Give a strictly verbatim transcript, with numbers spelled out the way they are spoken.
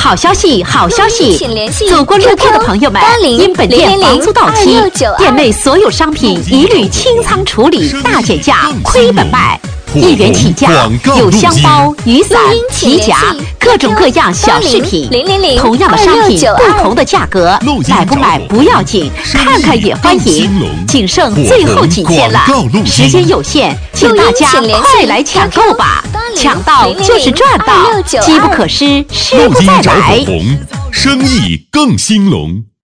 好消息，好消息！走过路过的朋友们，因本店房租到期，店内所有商品一律清仓处理，大减价，亏本卖。一元起价，有香包、雨伞、皮夹，各种各样小饰品。同样的商品，不同的价格，买不买不要紧，看看也欢迎。仅剩最后几天了，时间有限，请大家快来抢购吧！抢到就是赚到，机不可失，失不再来。 生意更兴隆。